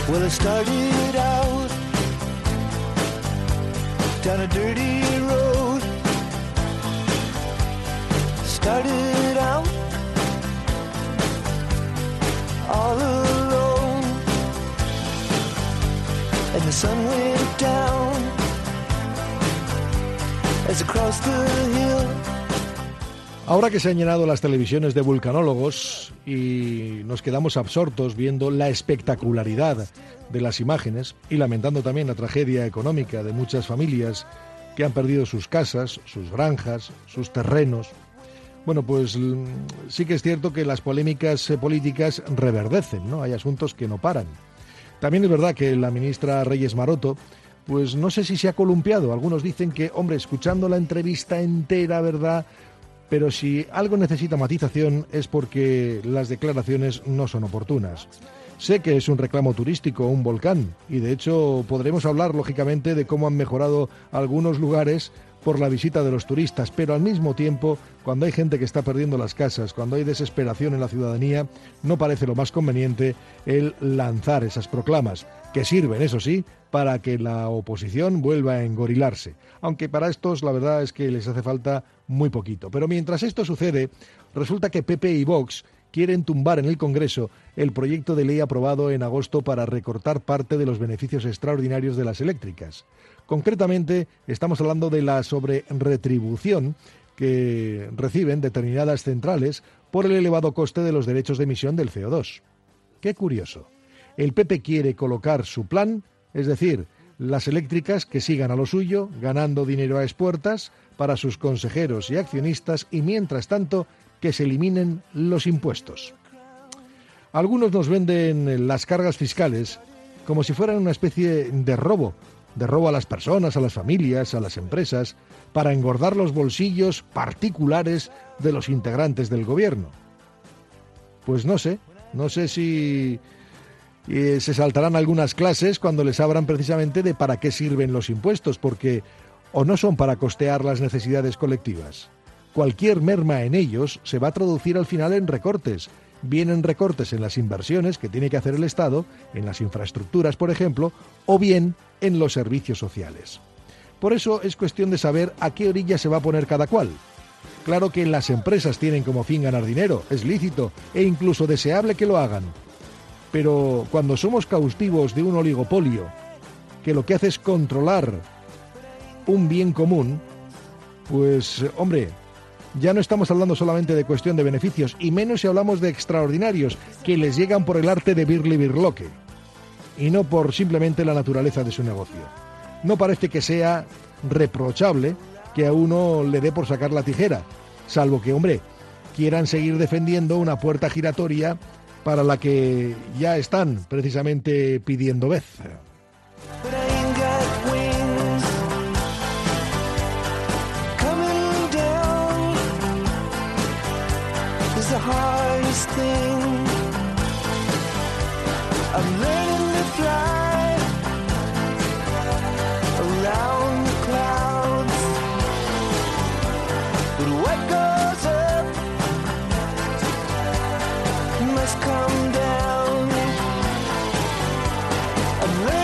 Well, I started out down a dirty road. Started out all alone, and the sun went down as I crossed the hill. Ahora que se han llenado las televisiones de vulcanólogos y nos quedamos absortos viendo la espectacularidad de las imágenes y lamentando también la tragedia económica de muchas familias que han perdido sus casas, sus granjas, sus terrenos, bueno, pues sí que es cierto que las polémicas políticas reverdecen, ¿no? Hay asuntos que no paran. También es verdad que la ministra Reyes Maroto, pues no sé si se ha columpiado. Algunos dicen que, hombre, escuchando la entrevista entera, ¿verdad?, pero si algo necesita matización es porque las declaraciones no son oportunas. Sé que es un reclamo turístico, un volcán, y de hecho podremos hablar lógicamente de cómo han mejorado algunos lugares por la visita de los turistas, pero al mismo tiempo, cuando hay gente que está perdiendo las casas, cuando hay desesperación en la ciudadanía, no parece lo más conveniente el lanzar esas proclamas, que sirven, eso sí, para que la oposición vuelva a engorilarse. Aunque para estos la verdad es que les hace falta muy poquito. Pero mientras esto sucede, resulta que PP y Vox quieren tumbar en el Congreso el proyecto de ley aprobado en agosto para recortar parte de los beneficios extraordinarios de las eléctricas. Concretamente, estamos hablando de la sobreretribución que reciben determinadas centrales por el elevado coste de los derechos de emisión del CO2. Qué curioso. El PP quiere colocar su plan, es decir, las eléctricas que sigan a lo suyo, ganando dinero a expuertas para sus consejeros y accionistas, y mientras tanto que se eliminen los impuestos. Algunos nos venden las cargas fiscales como si fueran una especie de robo a las personas, a las familias, a las empresas, para engordar los bolsillos particulares de los integrantes del gobierno. Pues no sé si se saltarán algunas clases cuando les abran precisamente de para qué sirven los impuestos, porque o no son para costear las necesidades colectivas. Cualquier merma en ellos se va a traducir al final en recortes. Vienen recortes en las inversiones que tiene que hacer el Estado, en las infraestructuras, por ejemplo, o bien en los servicios sociales. Por eso es cuestión de saber a qué orilla se va a poner cada cual. Claro que las empresas tienen como fin ganar dinero, es lícito e incluso deseable que lo hagan. Pero cuando somos cautivos de un oligopolio que lo que hace es controlar un bien común, pues, hombre, ya no estamos hablando solamente de cuestión de beneficios, y menos si hablamos de extraordinarios, que les llegan por el arte de birli-birloque, y no por simplemente la naturaleza de su negocio. No parece que sea reprochable que a uno le dé por sacar la tijera, salvo que, hombre, quieran seguir defendiendo una puerta giratoria para la que ya están precisamente pidiendo vez. The hardest thing, I'm learning to fly around the clouds, but what goes up must come down. I'm learning